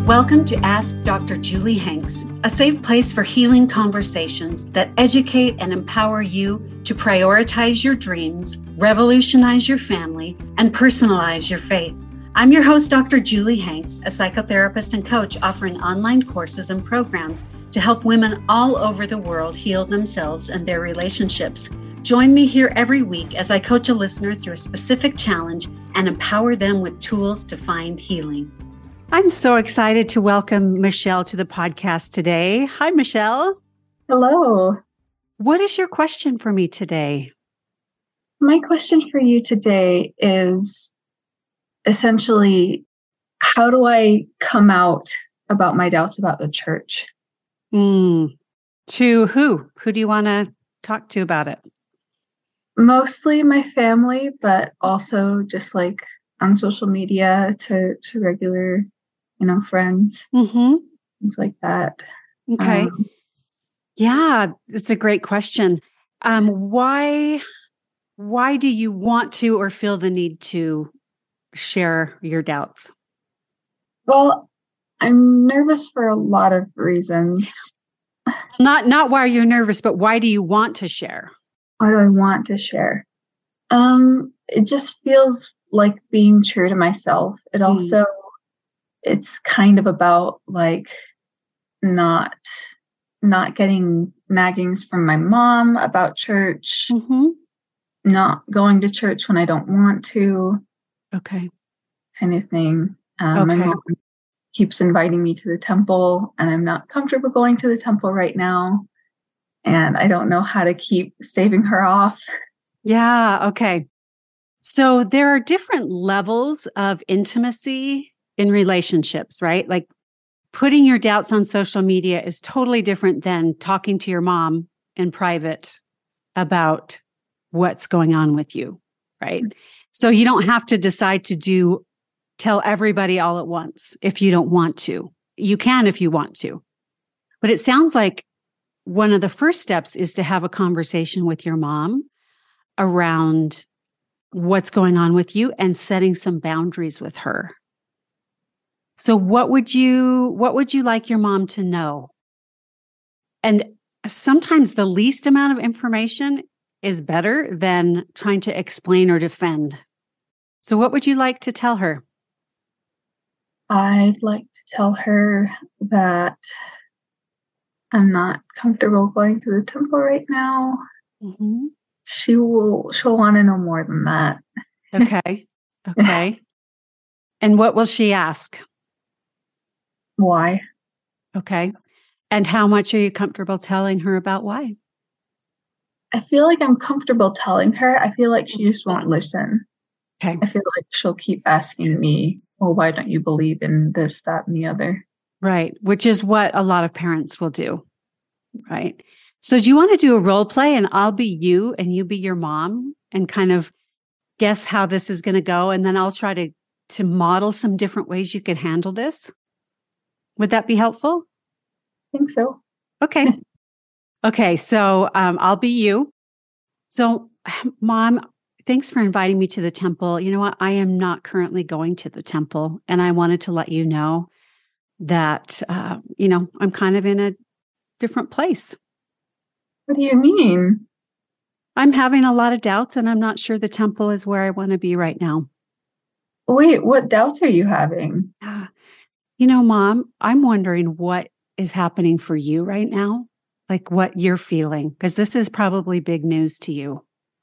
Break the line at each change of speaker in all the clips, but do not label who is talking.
Welcome to Ask Dr. Julie Hanks, a safe place for healing conversations that educate and empower you to prioritize your dreams, revolutionize your family, and personalize your faith. I'm your host, Dr. Julie Hanks, a psychotherapist and coach offering online courses and programs to help women all over the world heal themselves and their relationships. Join me here every week as I coach a listener through a specific challenge and empower them with tools to find healing. I'm so excited to welcome Michelle to the podcast today. Hi, Michelle.
Hello.
What is your question for me today?
My question for you today is essentially, how do I come out about my doubts about the church?
To who? Who do you want to talk to about it?
Mostly my family, but also just like on social media to regular, friends, things like that.
Okay. Yeah, it's a great question. Why do you want to or feel the need to share your doubts?
Well, I'm nervous for a lot of reasons.
Not why you're nervous, but why do you want to share?
Why do I want to share? It just feels like being true to myself. It also, it's kind of about like not getting naggings from my mom about church, not going to church when I don't want to.
Okay.
Kind of thing. My mom keeps inviting me to the temple, and I'm not comfortable going to the temple right now. And I don't know how to keep staving her off.
Yeah. Okay. So there are different levels of intimacy in relationships, right? Like putting your doubts on social media is totally different than talking to your mom in private about what's going on with you, right? So you don't have to decide to tell everybody all at once if you don't want to. You can if you want to. But it sounds like one of the first steps is to have a conversation with your mom around what's going on with you and setting some boundaries with her. So what would you like your mom to know? And sometimes the least amount of information is better than trying to explain or defend. So what would you like to tell her?
I'd like to tell her that I'm not comfortable going to the temple right now. She'll want to know more than that. Okay.
And what will she ask?
Why?
Okay. And how much are you comfortable telling her about why?
I feel like I'm comfortable telling her. I feel like she just won't listen.
Okay.
I feel like she'll keep asking me, well, why don't you believe in this, that, and the other?
Right. Which is what a lot of parents will do. Right. So do you want to do a role play and I'll be you and you be your mom and kind of guess how this is going to go? And then I'll try to model some different ways you could handle this. Would that be helpful?
I think so.
Okay. Okay. So I'll be you. So Mom, thanks for inviting me to the temple. You know what? I am not currently going to the temple. And I wanted to let you know that, I'm kind of in a different place.
What do you mean?
I'm having a lot of doubts and I'm not sure the temple is where I want to be right now.
Wait, what doubts are you having?
Mom, I'm wondering what is happening for you right now, like what you're feeling, because this is probably big news to you.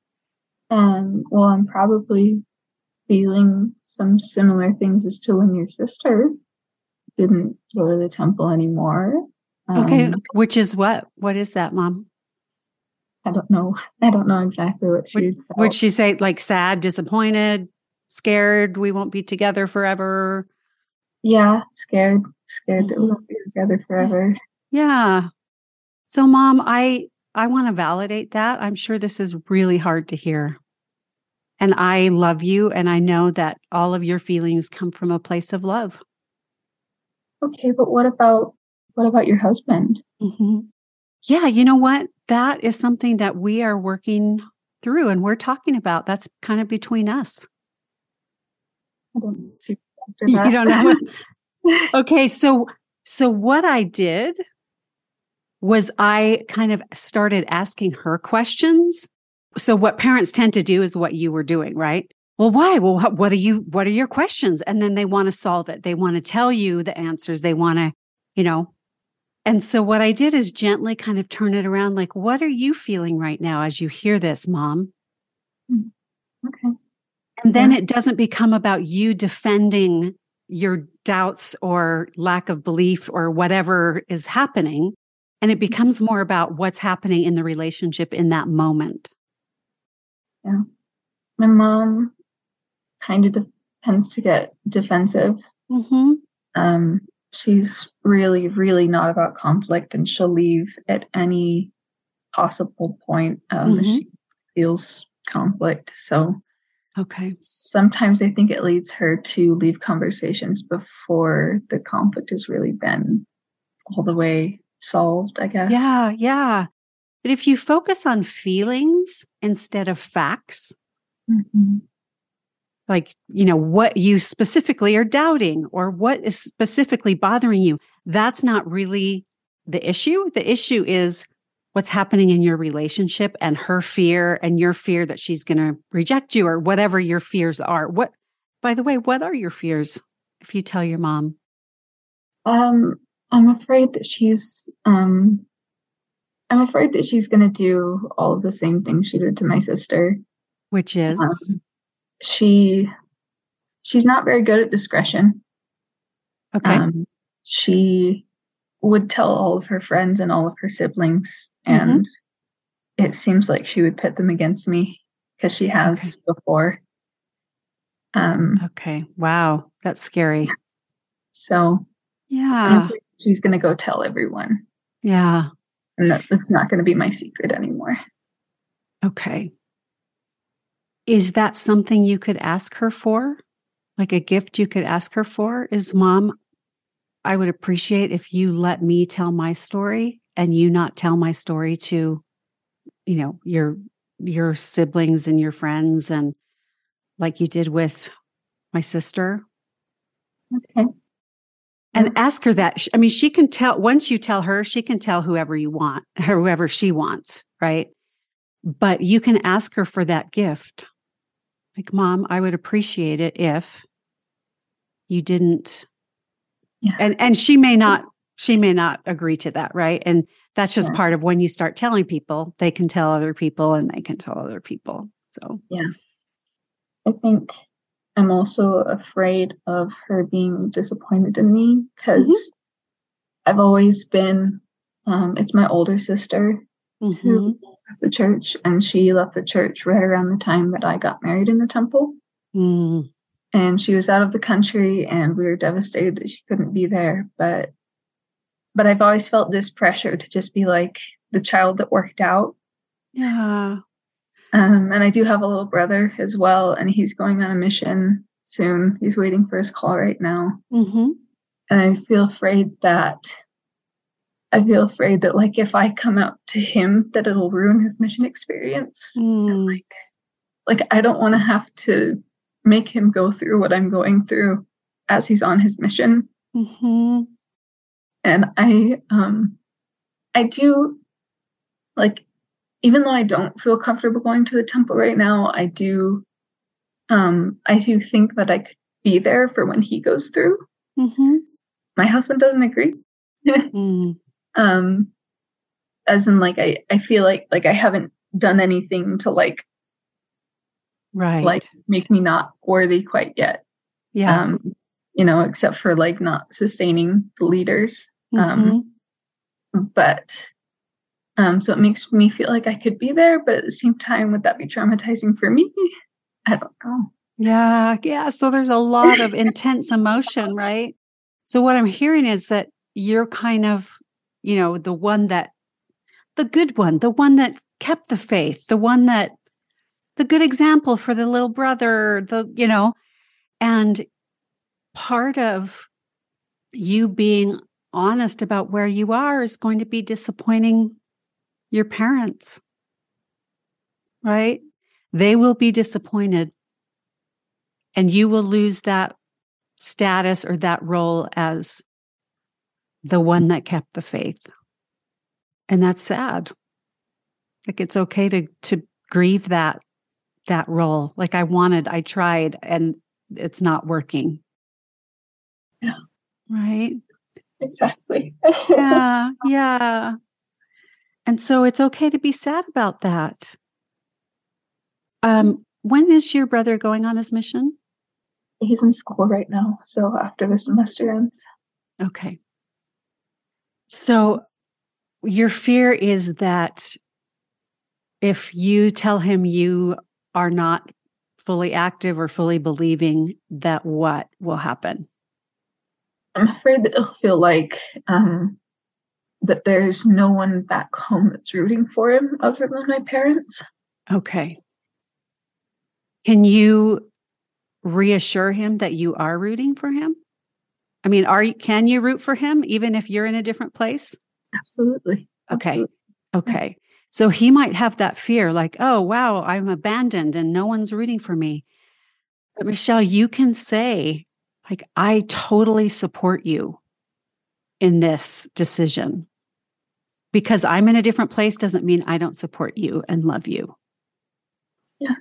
Well, I'm probably feeling some similar things as to when your sister didn't go to the temple anymore.
Okay, which is what? What is that, Mom?
I don't know. I don't know exactly what she felt.
Would she say like sad, disappointed, scared we won't be together forever?
Yeah, scared that we won't be together forever.
Yeah. So Mom, I want to validate that. I'm sure this is really hard to hear. And I love you and I know that all of your feelings come from a place of love.
Okay, but what about your husband?
Yeah, you know what? That is something that we are working through and we're talking about. That's kind of between us.
I don't know.
You don't know. Okay, so what I did was I kind of started asking her questions. So what parents tend to do is what you were doing, right? Well, why? Well, what are your questions? And then they want to solve it. They want to tell you the answers. They want to, you know. And so what I did is gently kind of turn it around. Like, what are you feeling right now as you hear this, Mom?
Okay.
And then it doesn't become about you defending your doubts or lack of belief or whatever is happening. And it becomes more about what's happening in the relationship in that moment.
Yeah. My mom kind of tends to get defensive.
Mm-hmm.
She's really, really not about conflict, and she'll leave at any possible point if she feels conflict. So
Okay.
sometimes I think it leads her to leave conversations before the conflict has really been all the way solved, I guess.
Yeah, yeah. But if you focus on feelings instead of facts, like, what you specifically are doubting or what is specifically bothering you, that's not really the issue. The issue is what's happening in your relationship and her fear and your fear that she's going to reject you or whatever your fears are. By the way, what are your fears if you tell your mom?
I'm afraid that she's going to do all of the same things she did to my sister.
Which is?
She's not very good at discretion.
Okay.
She would tell all of her friends and all of her siblings, and it seems like she would pit them against me because she has before.
Okay. Wow. That's scary.
So
yeah,
she's going to go tell everyone.
Yeah.
And it's not going to be my secret anymore.
Okay. Is that something you could ask her for? Like a gift you could ask her for? Is, Mom, I would appreciate if you let me tell my story and you not tell my story to, your siblings and your friends, and like you did with my sister.
Okay.
And ask her that. I mean, she can tell, once you tell her, she can tell whoever you want, whoever she wants, right? But you can ask her for that gift. Like, Mom, I would appreciate it if you didn't. Yeah. And she may not agree to that, right? And that's just part of when you start telling people, they can tell other people and they can tell other people. So
yeah. I think I'm also afraid of her being disappointed in me because I've always been, it's my older sister who left the church, and she left the church right around the time that I got married in the temple. And she was out of the country, and we were devastated that she couldn't be there. But I've always felt this pressure to just be like the child that worked out.
Yeah.
And I do have a little brother as well, and he's going on a mission soon. He's waiting for his call right now. And I feel afraid that like if I come out to him, that it'll ruin his mission experience. And like I don't want to have to make him go through what I'm going through as he's on his mission. And I do, like, even though I don't feel comfortable going to the temple right now, I do think that I could be there for when he goes through. My husband doesn't agree. As in, like, I feel like I haven't done anything to like make me not worthy quite yet. Yeah. Except for like not sustaining the leaders. But so it makes me feel like I could be there, but at the same time, would that be traumatizing for me? I don't know.
Yeah. Yeah. So there's a lot of intense emotion, right? So what I'm hearing is that you're kind of, the good one, the one that kept the faith, the good example for the little brother, and part of you being honest about where you are is going to be disappointing your parents, right? They will be disappointed, and you will lose that status or that role as the one that kept the faith. And that's sad. Like, it's okay to grieve that role. Like, I tried, and it's not working.
Yeah.
Right?
Exactly.
Yeah. Yeah. And so it's okay to be sad about that. When is your brother going on his mission?
He's in school right now, so after the semester ends.
Okay. So your fear is that if you tell him you are not fully active or fully believing, that what will happen?
I'm afraid that it'll feel like that there's no one back home that's rooting for him other than my parents.
Okay. Can you reassure him that you are rooting for him? I mean, can you root for him even if you're in a different place?
Absolutely.
Okay.
Absolutely.
Okay. So he might have that fear like, oh, wow, I'm abandoned and no one's rooting for me. But Michelle, you can say, like, I totally support you in this decision. Because I'm in a different place doesn't mean I don't support you and love you.
Yeah.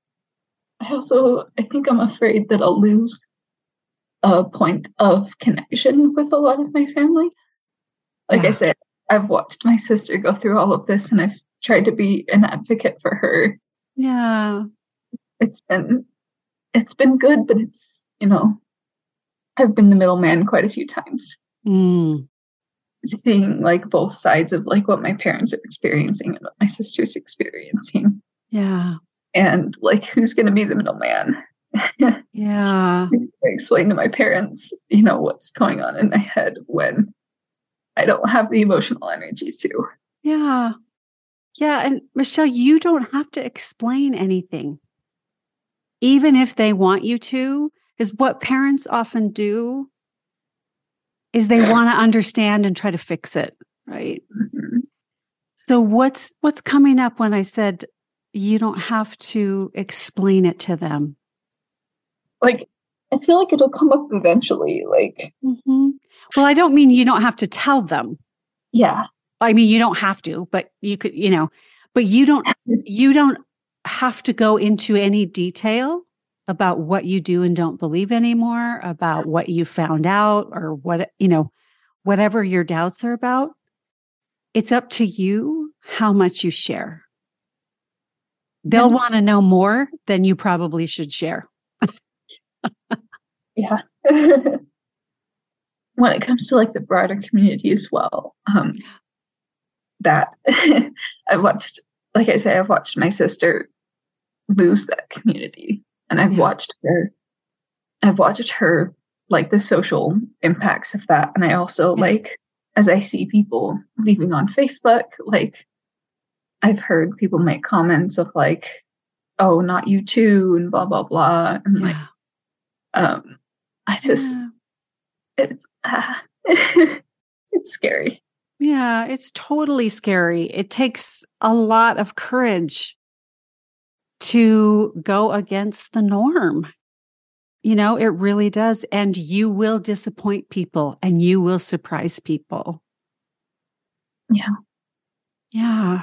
I think I'm afraid that I'll lose a point of connection with a lot of my family. Like I said, I've watched my sister go through all of this, and I've tried to be an advocate for her.
Yeah.
It's been good, but it's, I've been the middleman quite a few times. Seeing like both sides of like what my parents are experiencing and what my sister's experiencing.
Yeah.
And like, who's going to be the middleman?
Yeah.
I explain to my parents, what's going on in my head when I don't have the emotional energy to.
Yeah. Yeah. And Michelle, you don't have to explain anything, even if they want you to, because what parents often do is they want to understand and try to fix it. Right.
Mm-hmm.
So what's coming up when I said you don't have to explain it to them?
Like, I feel like it'll come up eventually. Like,
Well, I don't mean you don't have to tell them.
Yeah.
I mean, you don't have to, but you could, but you don't have to go into any detail about what you do and don't believe anymore, about what you found out or whatever your doubts are about. It's up to you how much you share. They'll want to know more than you probably should share.
Yeah. When it comes to like the broader community as well, that I've watched my sister lose that community, and I've watched her like the social impacts of that. And I also like, as I see people leaving on Facebook, like I've heard people make comments of like, oh, not you too, and blah, blah, blah. And like, I just, it's scary.
Yeah, it's totally scary. It takes a lot of courage to go against the norm. It really does. And you will disappoint people and you will surprise people.
Yeah.
Yeah.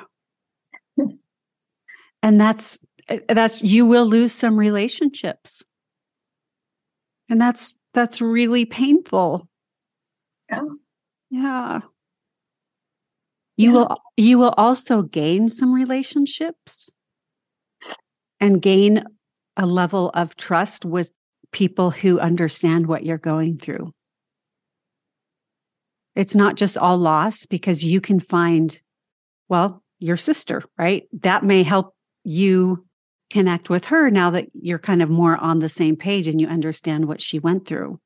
And that's, you will lose some relationships. And that's really painful.
Yeah.
Yeah. You will also gain some relationships and gain a level of trust with people who understand what you're going through. It's not just all loss, because you can find, your sister, right? That may help you connect with her now that you're kind of more on the same page and you understand what she went through.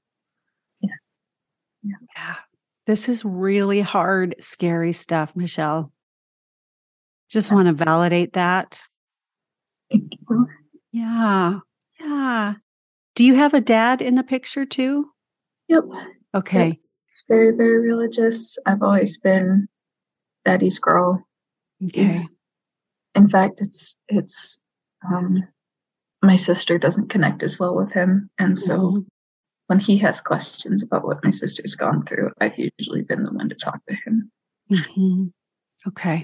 Yeah. This is really hard, scary stuff, Michelle. Just want to validate that.
Thank you.
Yeah. Yeah. Do you have a dad in the picture too?
Yep.
Okay.
Yep. It's very, very religious. I've always been daddy's girl.
Okay.
In fact, my sister doesn't connect as well with him. And so when he has questions about what my sister's gone through, I've usually been the one to talk to him.
Mm-hmm. Okay.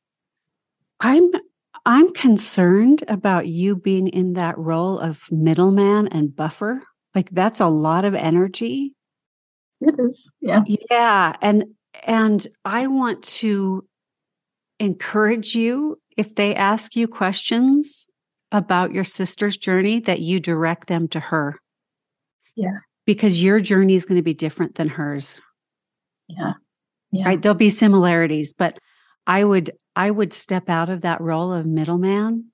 I'm concerned about you being in that role of middleman and buffer. Like that's a lot of energy.
It is. Yeah.
Yeah. And I want to encourage you, if they ask you questions about your sister's journey, that you direct them to her.
Yeah.
Because your journey is going to be different than hers.
Yeah. Yeah.
Right. There'll be similarities, but I would step out of that role of middleman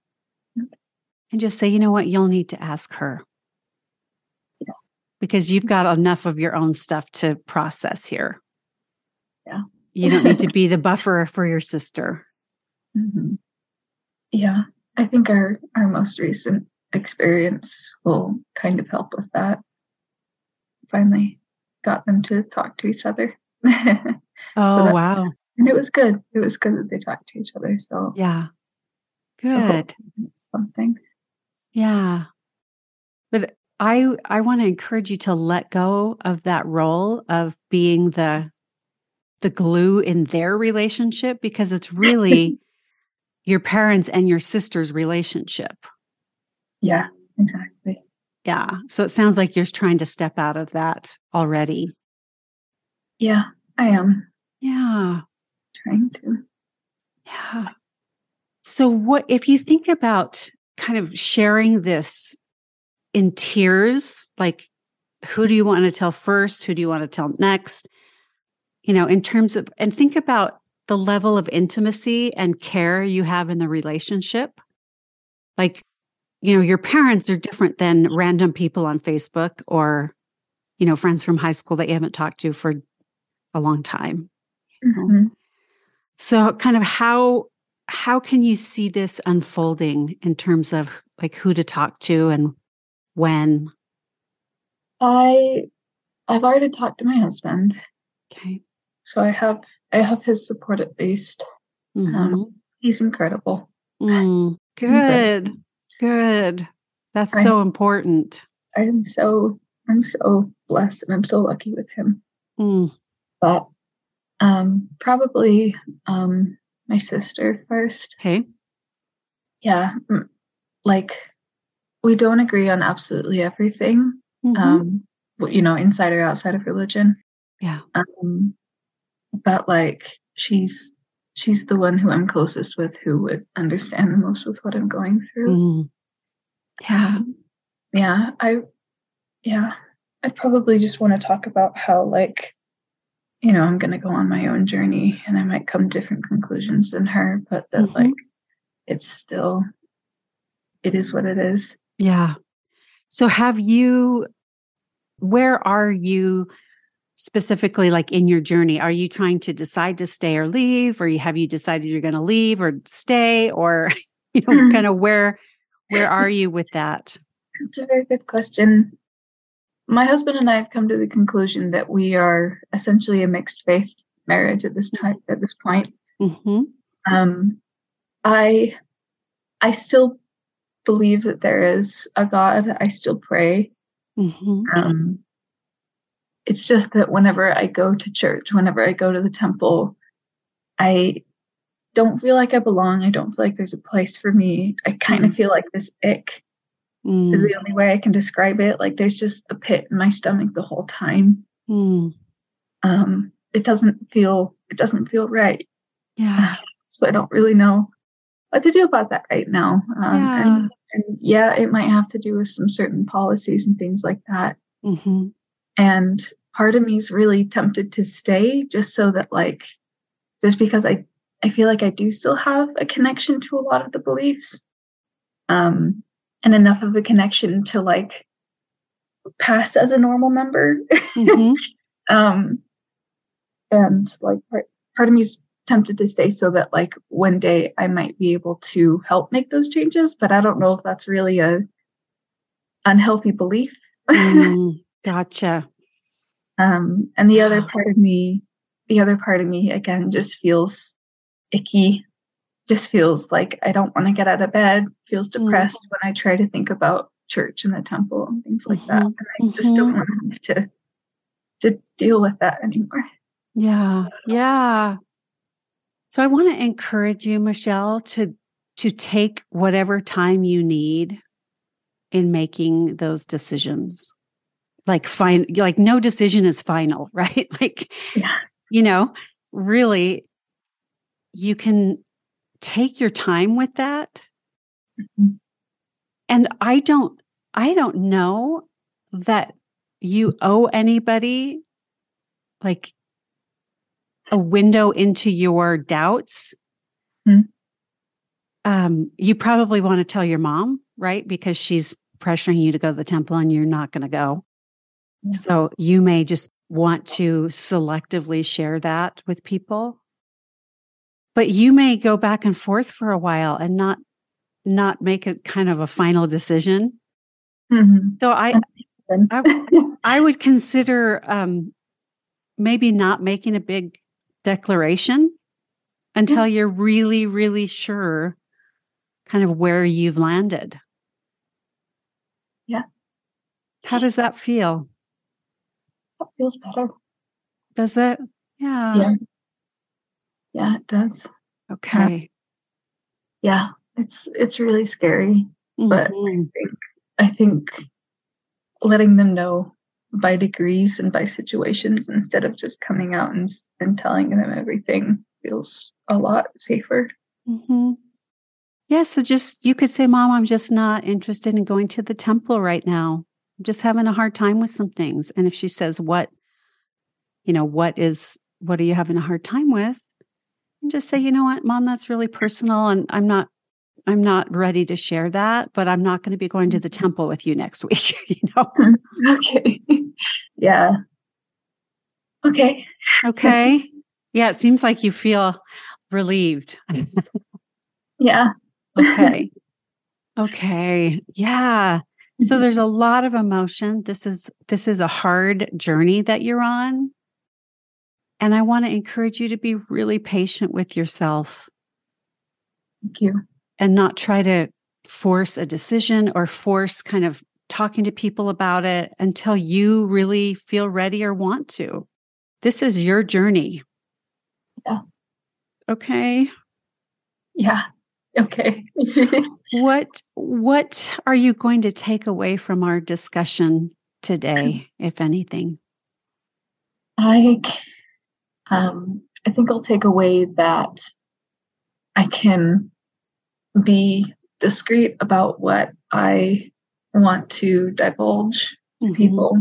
and just say, you know what, you'll need to ask her.
Yeah.
Because you've got enough of your own stuff to process here.
Yeah.
You don't need to be the buffer for your sister.
Mm-hmm. Yeah. I think our most recent experience will kind of help with that. Finally got them to talk to each other.
Oh, wow.
And it was good. It was good that they talked to each other. So
yeah. Good.
So something.
Yeah. But I want to encourage you to let go of that role of being the glue in their relationship, because it's really your parents and your sister's relationship.
Yeah, exactly.
Yeah. So it sounds like you're trying to step out of that already.
Yeah, I am.
Yeah.
Trying to.
Yeah. So what if you think about kind of sharing this in tiers, like who do you want to tell first? Who do you want to tell next? You know, in terms of, and think about the level of intimacy and care you have in the relationship. Like, you know, your parents are different than random people on Facebook or, you know, friends from high school that you haven't talked to for a long time.
Mm-hmm.
So kind of how can you see this unfolding in terms of like who to talk to and when?
I've already talked to my husband.
Okay.
So I have his support at least.
Mm-hmm.
He's incredible.
Good.
Incredible.
Good. That's so important.
I'm so blessed and I'm so lucky with him. But probably my sister first.
Okay.
Yeah. Like we don't agree on absolutely everything. You know, inside or outside of religion.
Yeah.
But like she's the one who I'm closest with, who would understand the most with what I'm going through. Yeah. I probably just want to talk about how, like, you know, I'm going to go on my own journey and I might come to different conclusions than her, but that like it's still, it is what it is.
Yeah. So where are you specifically, like in your journey? Are you trying to decide to stay or leave, or have you decided you're going to leave or stay, or, you know, kind of where are you with that?
It's a very good question. My husband and I have come to the conclusion that we are essentially a mixed faith marriage at this point. I still believe that there is a God. I still pray. It's just that whenever I go to church, whenever I go to the temple, I don't feel like I belong. I don't feel like there's a place for me. I kind of feel like this ick is the only way I can describe it. Like there's just a pit in my stomach the whole time. It doesn't feel right.
Yeah.
So I don't really know what to do about that right now. And yeah, it might have to do with some certain policies and things like that. And part of me is really tempted to stay just so that, like, just because I feel like I do still have a connection to a lot of the beliefs, and enough of a connection to like pass as a normal member. And like part of me is tempted to stay so that like one day I might be able to help make those changes, but I don't know if that's really a unhealthy belief.
Gotcha.
And the other part of me again just feels icky, just feels like I don't want to get out of bed, feels depressed when I try to think about church and the temple and things like that. And I just don't want to have to deal with that anymore.
Yeah. Yeah. So I want to encourage you, Michelle, to take whatever time you need in making those decisions. Like no decision is final, right? Like, really, you can take your time with that. Mm-hmm. And I don't know that you owe anybody like a window into your doubts. Mm-hmm. You probably want to tell your mom, right? Because she's pressuring you to go to the temple and you're not going to go. Yeah. So you may just want to selectively share that with people. But you may go back and forth for a while and not make it kind of a final decision. Mm-hmm. So I would consider maybe not making a big declaration until you're really, really sure kind of where you've landed.
Yeah.
How does that feel?
That feels better.
Does it? Yeah.
Yeah, it does.
Okay.
Yeah, it's really scary, but I think letting them know by degrees and by situations instead of just coming out and telling them everything feels a lot safer.
Mm-hmm. Yeah, so you could say, Mom, I'm just not interested in going to the temple right now. I'm just having a hard time with some things. And if she says, what are you having a hard time with? And just say, you know what, Mom, that's really personal. And I'm not ready to share that, but I'm not going to be going to the temple with you next week,
Okay. Yeah. Okay.
Okay. Yeah. It seems like you feel relieved.
Yeah.
Okay. Okay. Yeah. So there's a lot of emotion. This is a hard journey that you're on. And I want to encourage you to be really patient with yourself.
Thank you.
And not try to force a decision or force kind of talking to people about it until you really feel ready or want to. This is your journey.
Yeah.
Okay.
Yeah. Okay.
What are you going to take away from our discussion today, if anything?
I think I'll take away that I can be discreet about what I want to divulge to people,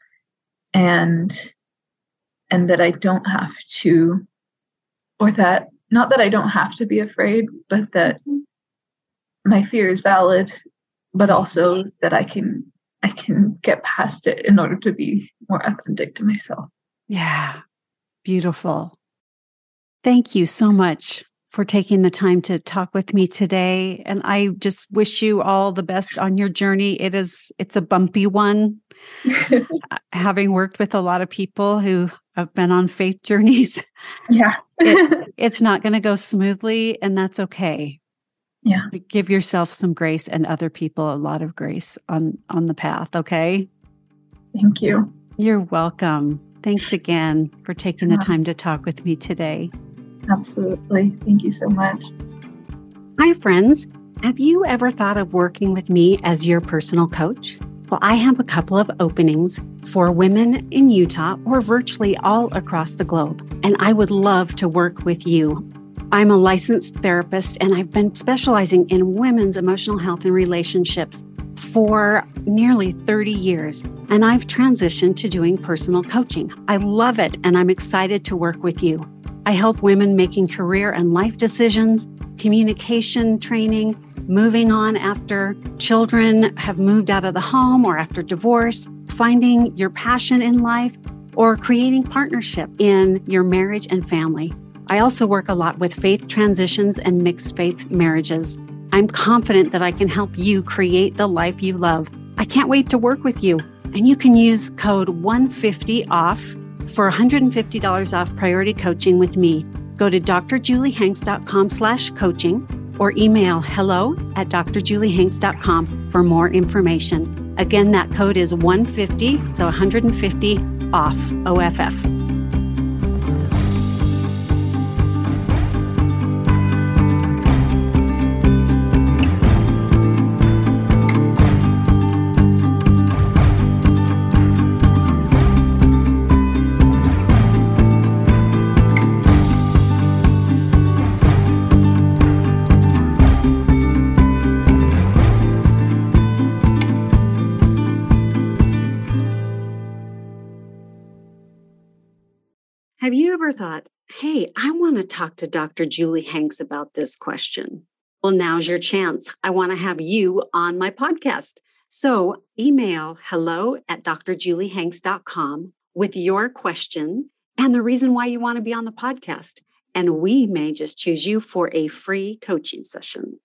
and that I don't have to, or that not that I don't have to be afraid, but that my fear is valid, but also that I can get past it in order to be more authentic to myself.
Yeah. Beautiful. Thank you so much for taking the time to talk with me today. And I just wish you all the best on your journey. It's a bumpy one. Having worked with a lot of people who have been on faith journeys.
Yeah.
It's not going to go smoothly, and that's okay.
Yeah.
Give yourself some grace and other people a lot of grace on the path, okay?
Thank you.
You're welcome. Thanks again for taking the time to talk with me today.
Absolutely. Thank you so much.
Hi, friends. Have you ever thought of working with me as your personal coach? Well, I have a couple of openings for women in Utah or virtually all across the globe, and I would love to work with you. I'm a licensed therapist, and I've been specializing in women's emotional health and relationships for nearly 30 years, and I've transitioned to doing personal coaching. I love it, and I'm excited to work with you. I help women making career and life decisions, communication training, moving on after children have moved out of the home or after divorce, finding your passion in life, or creating partnership in your marriage and family. I also work a lot with faith transitions and mixed faith marriages. I'm confident that I can help you create the life you love. I can't wait to work with you. And you can use code 150OFF for $150 off priority coaching with me. Go to drjuliehanks.com/coaching or email hello@drjuliehanks.com for more information. Again, that code is 150, so 150 off OFF. Have you ever thought, hey, I want to talk to Dr. Julie Hanks about this question? Well, now's your chance. I want to have you on my podcast. So email hello@drjuliehanks.com with your question and the reason why you want to be on the podcast. And we may just choose you for a free coaching session.